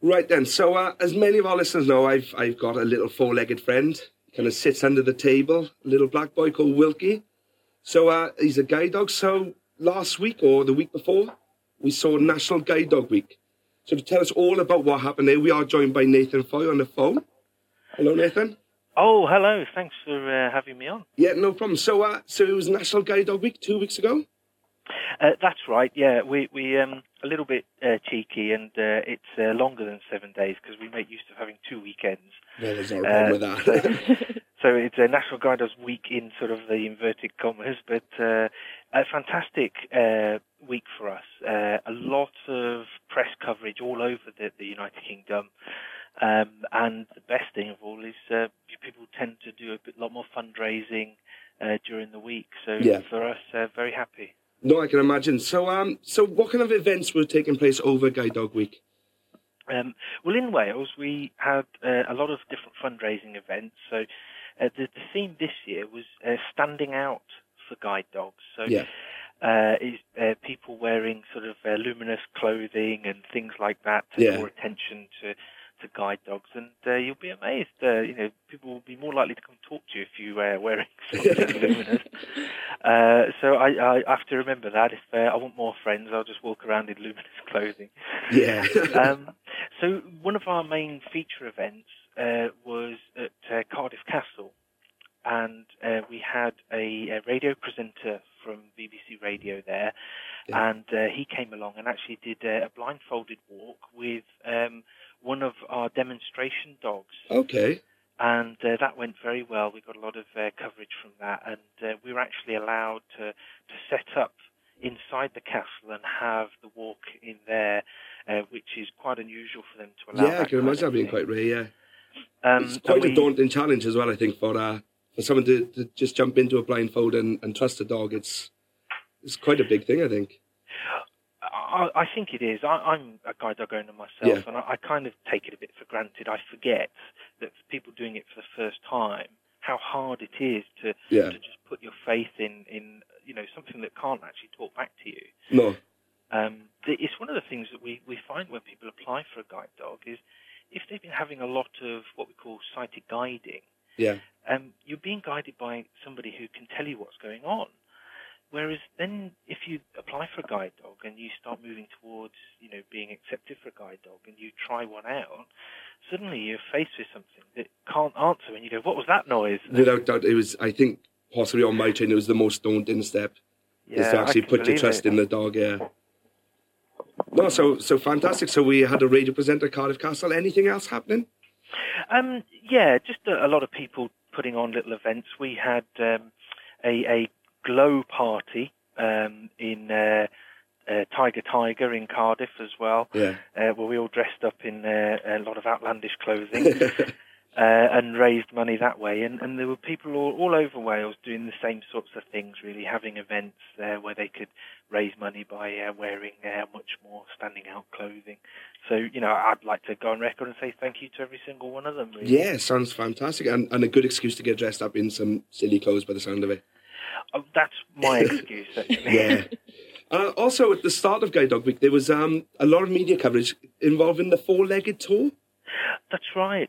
Right then, so as many of our listeners know, I've got a little four-legged friend, kind of sits under the table, a little black boy called Wilkie. So he's a guide dog. So last week or the week before, we saw National Guide Dog Week. So to tell us all about what happened there, we are joined by Nathan Foy on the phone. Hello, Nathan. Oh, hello. Thanks for having me on. Yeah, no problem. So it was National Guide Dog Week 2 weeks ago? That's right, yeah. We a little bit cheeky, and it's longer than 7 days because we make use of having 2 weekends. Yeah, there's no problem with that. So it's a National Guide Dogs Week in sort of the inverted commas, but a fantastic week for us. A lot of press coverage all over the United Kingdom. And the best thing of all is people tend to do a lot more fundraising during the week. So for us, very happy. No, I can imagine. So what kind of events were taking place over Guide Dog Week? Well, in Wales, we had a lot of different fundraising events. So the theme this year was standing out for guide dogs. So people wearing sort of luminous clothing and things like that to draw attention to guide dogs, and you'll be amazed. People will be more likely to come talk to you if you are wearing something luminous. So I have to remember that. If I want more friends, I'll just walk around in luminous clothing. Yeah. So one of our main feature events was at Cardiff Castle, and we had a radio presenter from BBC Radio there, and he came along and actually did a blindfolded walk with one of our demonstration dogs. Okay. And that went very well. We got a lot of coverage from that, and we were actually allowed to set up inside the castle and have the walk in there, which is quite unusual for them to allow. Yeah, I can imagine that being quite rare, yeah. It's quite a daunting challenge as well, I think, for someone to just jump into a blindfold and trust a dog. It's quite a big thing, I think. I think it is. I'm a guide dog owner myself, and I kind of take it a bit for granted. I forget that for people doing it for the first time, how hard it is to just put your faith in something that can't actually talk back to you. No. It's one of the things that we find when people apply for a guide dog is if they've been having a lot of what we call sighted guiding, you're being guided by somebody who can tell you what's going on. Whereas then if you apply for a guide dog and you start moving towards, being accepted for a guide dog and you try one out, suddenly you're faced with something that can't answer and you go, what was that noise? Without doubt, it was, I think, possibly on my chain, it was the most daunting step. Is to actually put your trust in the dog, No, so fantastic. So we had a radio presenter at Cardiff Castle. Anything else happening? Just a lot of people putting on little events. We had a glow party in Tiger in Cardiff as well, where we all dressed up in a lot of outlandish clothing and raised money that way. And there were people all over Wales doing the same sorts of things, really, having events where they could raise money by wearing much more standing out clothing. So, I'd like to go on record and say thank you to every single one of them, really. Yeah, sounds fantastic. And a good excuse to get dressed up in some silly clothes by the sound of it. Oh, that's my excuse, actually. Yeah. Also, at the start of Guide Dog Week, there was a lot of media coverage involving the four-legged tour. That's right.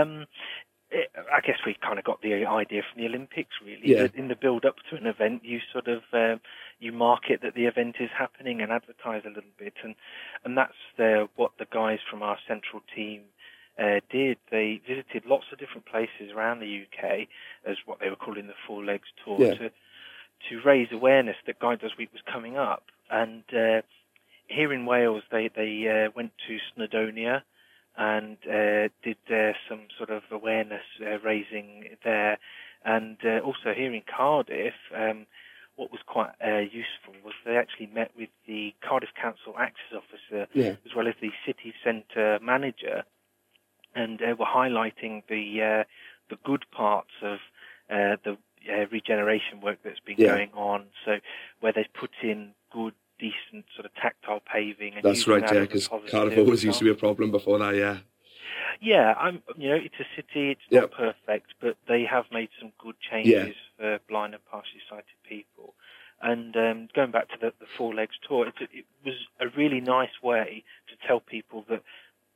I guess we kind of got the idea from the Olympics, really. That in the build-up to an event, you sort of you market that the event is happening and advertise a little bit, and that's what the guys from our central team did. They visited lots of different places around the UK as what they were calling the Four Legs Tour to raise awareness that Guide Dogs Week was coming up. And here in Wales, they went to Snowdonia and did some sort of awareness raising there. And also here in Cardiff, what was quite useful was they actually met with the Cardiff Council Access Officer as well as the city centre manager, and were highlighting the good parts of the regeneration work that's been going on. So where they've put in good, decent sort of tactile paving. And that's right, because Cardiff always used to be a problem before that, Yeah, it's a city, it's not perfect, but they have made some good changes for blind and partially sighted people. And going back to the Four Legs Tour, it was a really nice way to tell people that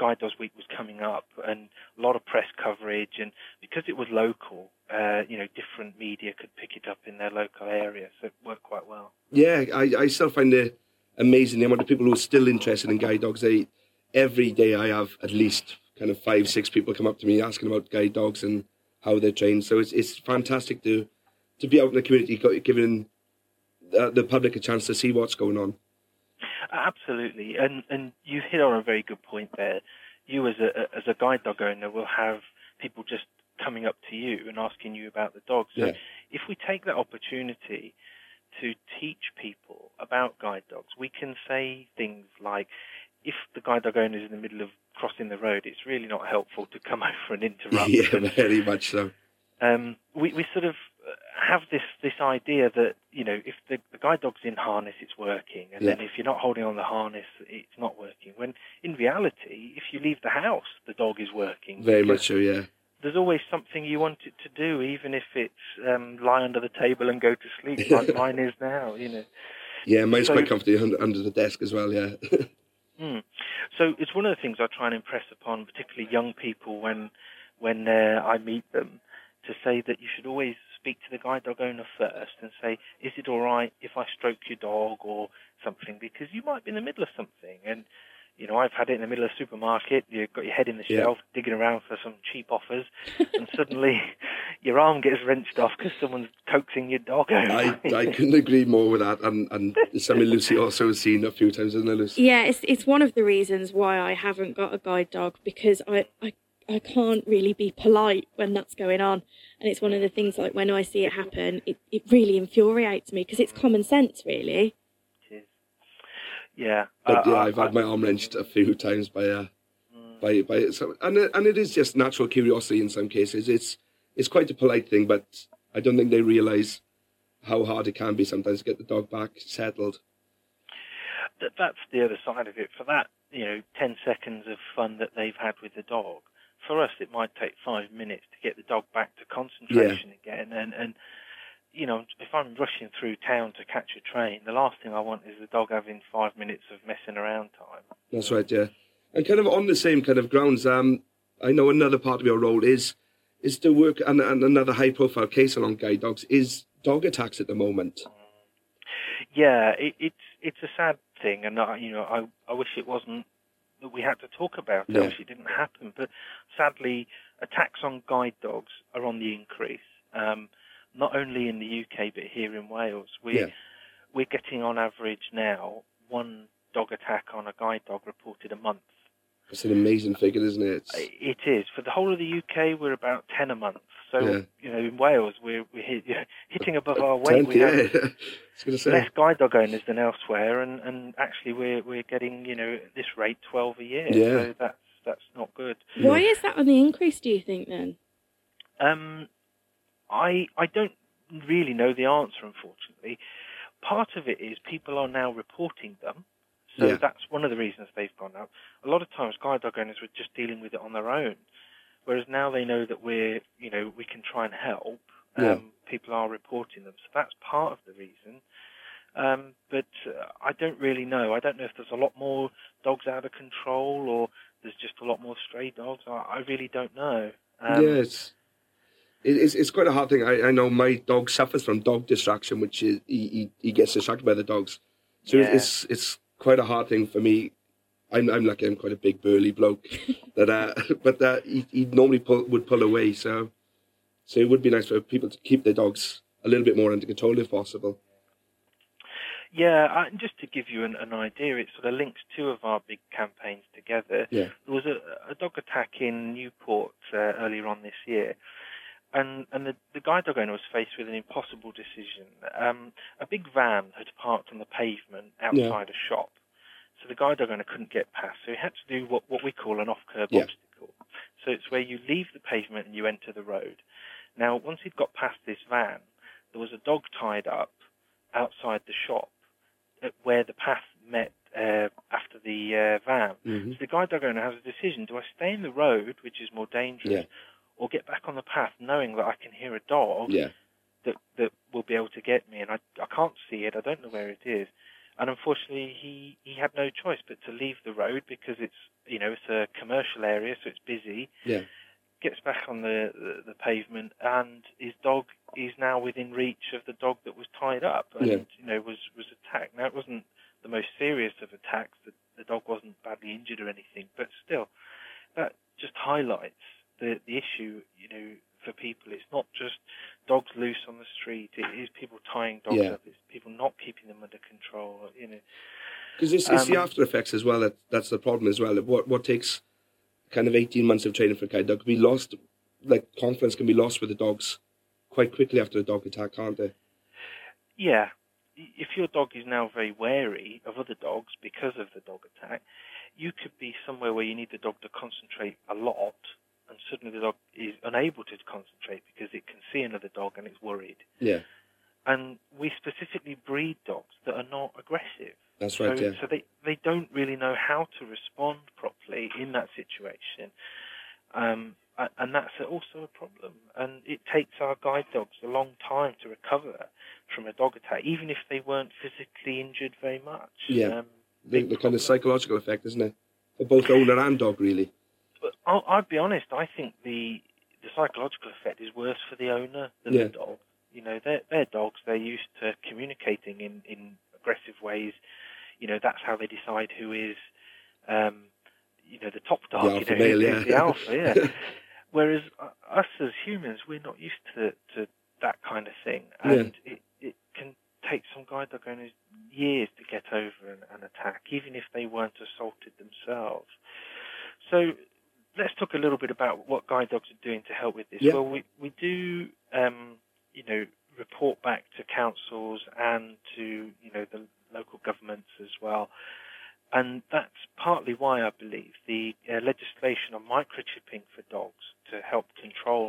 Guide Dogs Week was coming up, and a lot of press coverage, and because it was local, different media could pick it up in their local area, so it worked quite well. Yeah, I still find it amazing the amount of people who are still interested in guide dogs. Every day I have at least kind of 5-6 people come up to me asking about guide dogs and how they're trained. So it's fantastic to be out in the community, giving the public a chance to see what's going on. Absolutely, and you hit on a very good point there. You as a guide dog owner will have people just coming up to you and asking you about the dog. So if we take that opportunity to teach people about guide dogs, we can say things like, if the guide dog owner is in the middle of crossing the road, it's really not helpful to come over and interrupt. Yeah, very much so. We sort of have this idea that, if the guide dog's in harness, it's working, and then if you're not holding on the harness, it's not working. When in reality, if you leave the house, the dog is working. Very much so, yeah. There's always something you want it to do, even if it's lie under the table and go to sleep, like mine is now, Yeah, mine's quite comfortable under the desk as well, yeah. So it's one of the things I try and impress upon, particularly young people when I meet them, to say that you should always speak to the guide dog owner first and say, is it all right if I stroke your dog or something? Because you might be in the middle of something, and I've had it in the middle of the supermarket. You've got your head in the shelf, digging around for some cheap offers, and suddenly your arm gets wrenched off because someone's coaxing your dog over. I couldn't agree more with that, and something Lucy also has seen a few times, isn't it, Lucy? Yeah, it's one of the reasons why I haven't got a guide dog, because I can't really be polite when that's going on. And it's one of the things, like, when I see it happen, it really infuriates me, because it's common sense, really. Yeah. But I've had my arm wrenched a few times by so, and it is just natural curiosity in some cases. It's quite a polite thing, but I don't think they realise how hard it can be sometimes to get the dog back settled. That's the other side of it. For that, 10 seconds of fun that they've had with the dog, for us it might take 5 minutes to get the dog back to concentration again. And if I'm rushing through town to catch a train, the last thing I want is the dog having 5 minutes of messing around time. That's right, yeah. And kind of on the same kind of grounds, I know another part of your role is to work, and another high-profile case along guide dogs is dog attacks at the moment. Yeah, it's a sad thing, and I wish it wasn't that we had to talk about it. It didn't happen, but sadly, attacks on guide dogs are on the increase. Not only in the UK, but here in Wales. We're getting on average now 1 dog attack on a guide dog reported a month. It's an amazing figure, isn't it? It is. For the whole of the UK, we're about 10 a month. So, in Wales, we're hitting above our weight. We have less guide dog owners than elsewhere, and actually we're getting, at this rate, 12 a year. Yeah. So that's not good. Why is that on the increase, do you think, then? I don't really know the answer, unfortunately. Part of it is people are now reporting them, so that's one of the reasons they've gone up. A lot of times guide dog owners were just dealing with it on their own, whereas now they know that we can try and help. People are reporting them, so that's part of the reason. But I don't really know. I don't know if there's a lot more dogs out of control, or there's just a lot more stray dogs. I really don't know. It's quite a hard thing. I know my dog suffers from dog distraction, which is he gets distracted by the dogs. So it's quite a hard thing for me. I'm lucky. I'm quite a big burly bloke, but he normally would pull away. So it would be nice for people to keep their dogs a little bit more under control if possible. Yeah, just to give you an idea, it sort of links 2 of our big campaigns together. Yeah. There was a dog attack in Newport earlier on this year. And the guide dog owner was faced with an impossible decision. A big van had parked on the pavement outside a shop. So the guide dog owner couldn't get past. So he had to do what we call an off-curb obstacle. So it's where you leave the pavement and you enter the road. Now, once he'd got past this van, there was a dog tied up outside the shop where the path met after the van. Mm-hmm. So the guide dog owner has a decision. Do I stay in the road, which is more dangerous, or get back on the path knowing that I can hear a dog that will be able to get me, and I can't see it, I don't know where it is. And unfortunately, he had no choice but to leave the road because it's a commercial area, so it's busy. Yeah. Gets back on the pavement, and his dog is now within reach of the dog that was tied up and was attacked. Now, it wasn't the most serious of attacks. The dog wasn't badly injured or anything, but still, that just highlights the issue. For people, it's not just dogs loose on the street. It is people tying dogs up. It's people not keeping them under control. Because it's the after effects as well. That's the problem as well. What takes kind of 18 months of training for a guide dog can be lost. Like, confidence can be lost with the dogs quite quickly after a dog attack, can't they? Yeah. If your dog is now very wary of other dogs because of the dog attack, you could be somewhere where you need the dog to concentrate a lot, and suddenly the dog is unable to concentrate because it can see another dog and it's worried. Yeah. And we specifically breed dogs that are not aggressive. That's right, So they don't really know how to respond properly in that situation. And that's also a problem. And it takes our guide dogs a long time to recover from a dog attack, even if they weren't physically injured very much. Yeah. The kind of psychological effect, isn't it? For both owner and dog, really. But I'll be honest, I think the psychological effect is worse for the owner than the dog. They're dogs. They're used to communicating in aggressive ways. That's how they decide who is, the top dog. The alpha male, the alpha, yeah. Whereas us as humans, we're not used to that kind of thing, and it can take some guide dog owners years to get over an attack, even if they weren't assaulted themselves. So let's talk a little bit about what guide dogs are doing to help with this. Yeah. Well, we do, report back to councils and to, the local governments as well. And that's partly why I believe the legislation on microchipping for dogs to help control,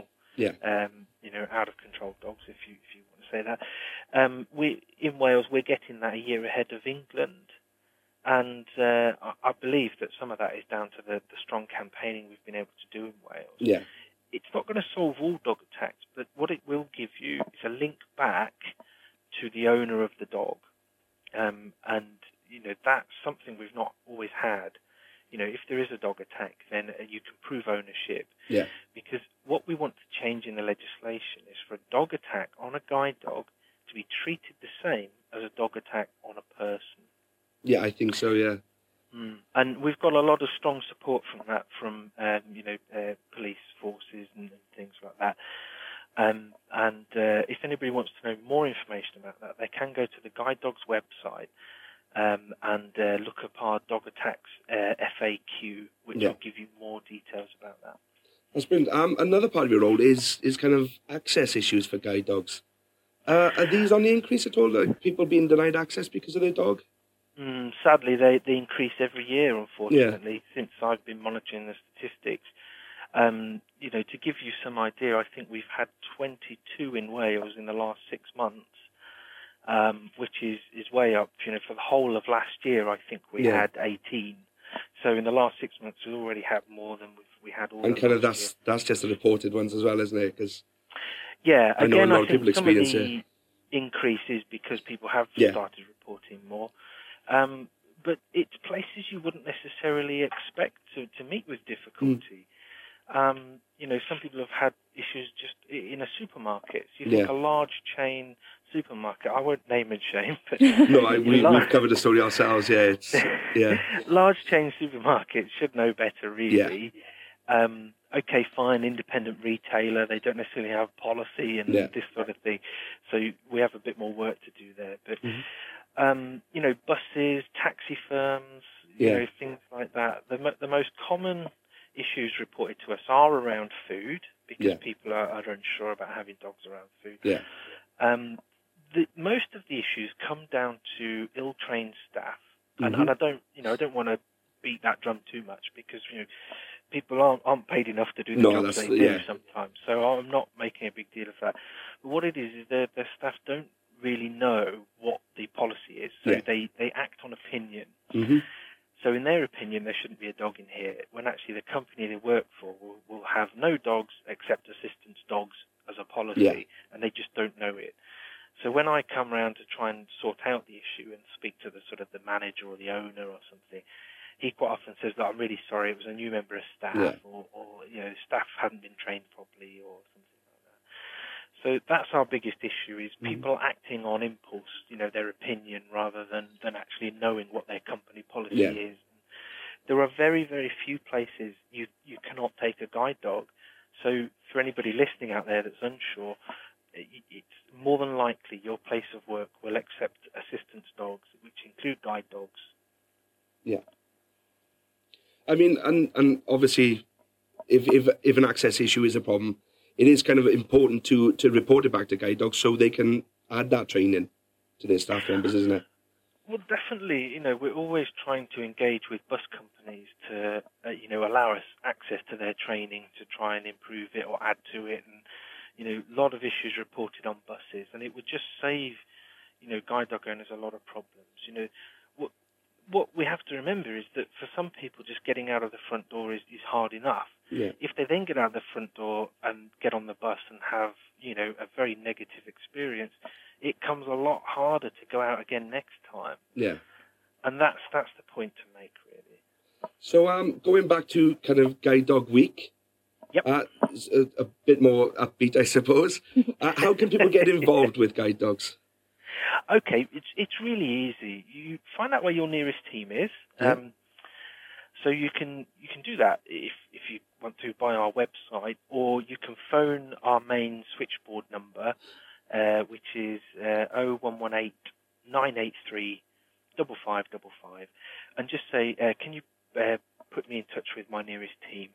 out of control dogs, if you want to say that. In Wales, we're getting that a year ahead of England. And I believe that some of that is down to the strong campaigning we've been able to do in Wales. Yeah. It's not going to solve all dog attacks, but what it will give you is a link back to the owner of the dog. And, that's something we've not always had. If there is a dog attack, then you can prove ownership. Yeah. Because what we want to change in the legislation is for a dog attack on a guide dog to be treated the same as a dog attack on a person. Yeah, I think so, yeah. And we've got a lot of strong support from that, from police forces and things like that. And if anybody wants to know more information about that, they can go to the Guide Dogs website and look up our dog attacks FAQ, which will give you more details about that. That's brilliant. Another part of your role is kind of access issues for guide dogs. Are these on the increase at all? Like people being denied access because of their dog? Sadly, they increase every year, unfortunately, since I've been monitoring the statistics. To give you some idea, I think we've had 22 in Wales in the last 6 months, which is way up. For the whole of last year, I think we had 18. So in the last 6 months, we already had more than we had all. And kind of that's just the reported ones as well, isn't it? Because I know a lot of think people some of experience the increases because people have started reporting more. But it's places you wouldn't necessarily expect to meet with difficulty. Some people have had issues just in a supermarket. So you think a large chain supermarket, I won't name and shame, but... No, we've covered the story ourselves, Large chain supermarkets should know better, really. Yeah. Okay, fine, independent retailer, they don't necessarily have policy and this sort of thing. So we have a bit more work to do there. But, buses, taxi firms, things like that. The most common issues reported to us are around food, because people are unsure about having dogs around food. Yeah. Most of the issues come down to ill-trained staff, and I don't want to beat that drum too much, because people aren't paid enough to do the job they do sometimes. So I'm not making a big deal of that. But what it is their staff don't really know what the policy is, so they act on opinion. So in their opinion, there shouldn't be a dog in here, when actually the company they work for will have no dogs except assistance dogs as a policy, and they just don't know it. So when I come around to try and sort out the issue and speak to the sort of the manager or the owner or something, he quite often says that I'm really sorry, it was a new member of staff, or staff hadn't been trained properly or something like that. So that's our biggest issue, is people acting on impulse, their opinion, rather than actually knowing what their company policy is. There are very, very few places you cannot take a guide dog. So for anybody listening out there that's unsure, it's more than likely your place of work will accept assistance dogs, which include guide dogs. Yeah. I mean, and obviously, if an access issue is a problem, it is kind of important to report it back to guide dogs so they can add that training to their staff members, isn't it? Well, definitely. We're always trying to engage with bus companies to, allow us access to their training to try and improve it or add to it. And, a lot of issues reported on buses, and it would just save, guide dog owners a lot of problems. What we have to remember is that for some people, just getting out of the front door is hard enough. Yeah. If they then get out of the front door and get on the bus and have, a very negative experience, it comes a lot harder to go out again next time. Yeah. And that's the point to make, really. So going back to kind of Guide Dog Week, yep. A bit more upbeat, I suppose. How can people get involved with guide dogs? Okay, it's really easy. You find out where your nearest team is. So you can do that if you want to by our website, or you can phone our main switchboard number, which is 0118 983 5555, and just say, can you put me in touch with my nearest team?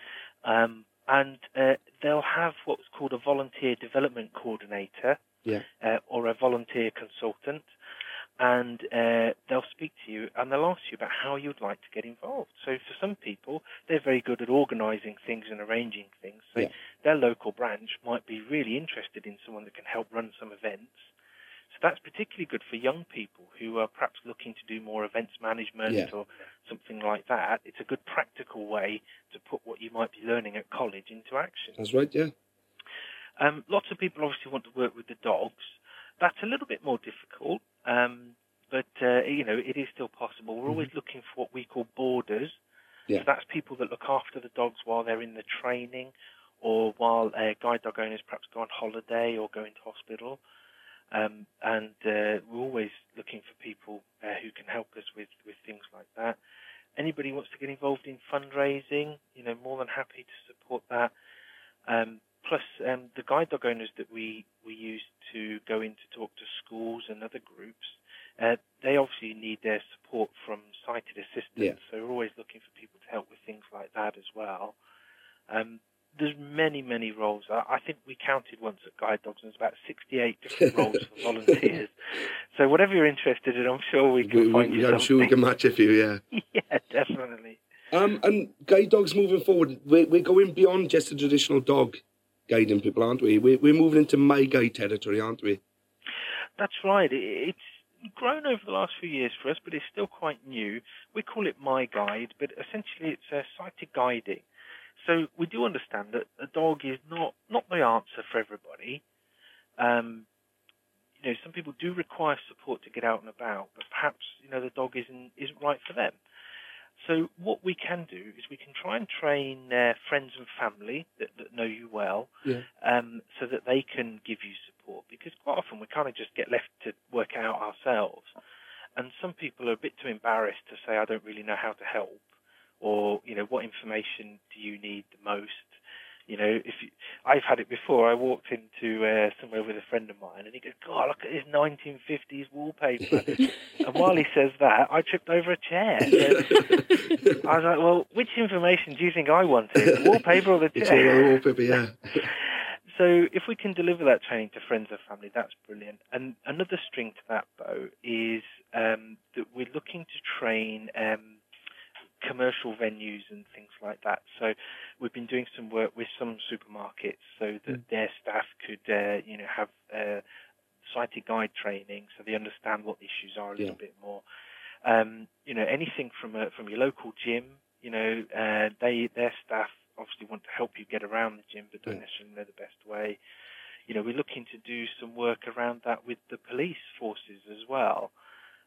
And they'll have what's called a volunteer development coordinator, or a volunteer consultant, and they'll speak to you and they'll ask you about how you'd like to get involved. So for some people, they're very good at organising things and arranging things. So their local branch might be really interested in someone that can help run some events. So that's particularly good for young people who are perhaps looking to do more events management or something like that. It's a good practical way to put what you might be learning at college into action. That's right, yeah. Lots of people obviously want to work with the dogs. That's a little bit more difficult, but it is still possible. We're always looking for what we call boarders. So that's people that look after the dogs while they're in the training, or while guide dog owners perhaps go on holiday or go into hospital. And we're always looking for people who can help us with things like that. Anybody who wants to get involved in fundraising, more than happy to support that. Plus, the guide dog owners that we use to go in to talk to schools and other groups, they obviously need their support from sighted assistants. So we're always looking for people to help with things like that as well. There's many, many roles. I think we counted once at Guide Dogs, and there's about 68 different roles for volunteers. So whatever you're interested in, I'm sure we can find you something. I'm sure we can match it for you, Yeah, definitely. And guide dogs moving forward, we're going beyond just a traditional dog guiding people, aren't we? We're moving into My Guide territory, aren't we? That's right. It's grown over the last few years for us, but it's still quite new. We call it My Guide, but essentially it's sighted guiding. So we do understand that a dog is not the answer for everybody. Some people do require support to get out and about, but perhaps the dog isn't right for them. So what we can do is we can try and train friends and family that know you well, so that they can give you support. Because quite often we kind of just get left to work out ourselves, and some people are a bit too embarrassed to say, I don't really know how to help, or what information do you need the most? I've had it before. I walked into somewhere with a friend of mine, and he goes, God, look at this 1950s wallpaper. And while he says that, I tripped over a chair. So I was like, well, which information do you think I wanted? The wallpaper or the chair? It's all the wallpaper, yeah. So if we can deliver that training to friends or family, that's brilliant. And another string to that bow is that we're looking to train commercial venues and things like that. So we've been doing some work with some supermarkets so that their staff could, have sighted guide training, so they understand what the issues are a little bit more. Anything from your local gym, their staff obviously want to help you get around the gym, but don't necessarily know the best way. We're looking to do some work around that with the police forces as well.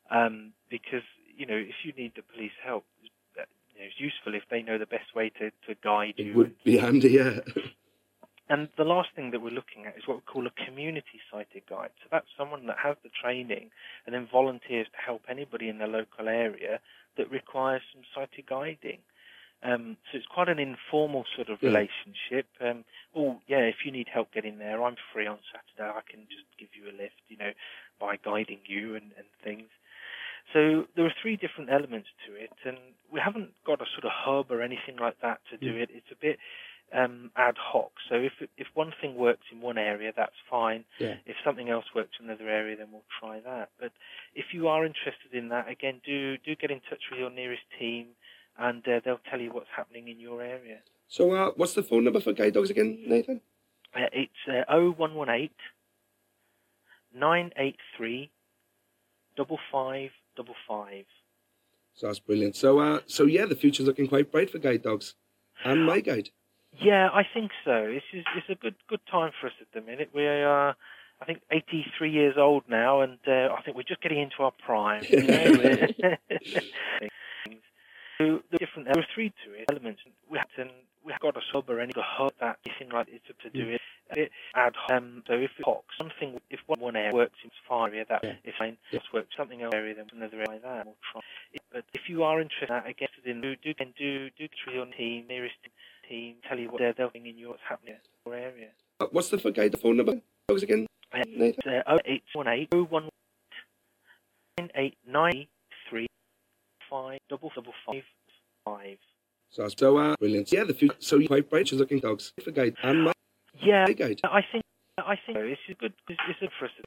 because, if you need the police help, it's useful if they know the best way to guide you. It would be handy, yeah. And the last thing that we're looking at is what we call a community sighted guide. So that's someone that has the training and then volunteers to help anybody in the local area that requires some sighted guiding. So it's quite an informal sort of relationship. If you need help getting there, I'm free on Saturday. I can just give you a lift, by guiding you and things. So there are 3 different elements to it, and we haven't got a sort of hub or anything like that to do it. It's a bit ad hoc. So if one thing works in one area, that's fine. Yeah. If something else works in another area, then we'll try that. But if you are interested in that, again, do get in touch with your nearest team, and they'll tell you what's happening in your area. So what's the phone number for guide dogs again, Nathan? It's 0118 983 5555. So that's brilliant. So the future's looking quite bright for guide dogs and my guide. Yeah, I think so. It's a good time for us at the minute. We are, I think, 83 years old now, and I think we're just getting into our prime. So there are 3 to it elements. We have got a sub or any hub that anything like it to do it. Ad hoc. So if it pox, something, if one area works in far area, that is fine. If it works something else area, then another area like that. We'll try. But if you are interested in do through your team, nearest team, tell you what they're doing in what's happening in your area. What's the guide phone number? Dogs again? It's 0818 983 5555. So brilliant. Yeah, the future. So you're quite bright. She's looking dogs for guide and my guide. I think so. It's good for us.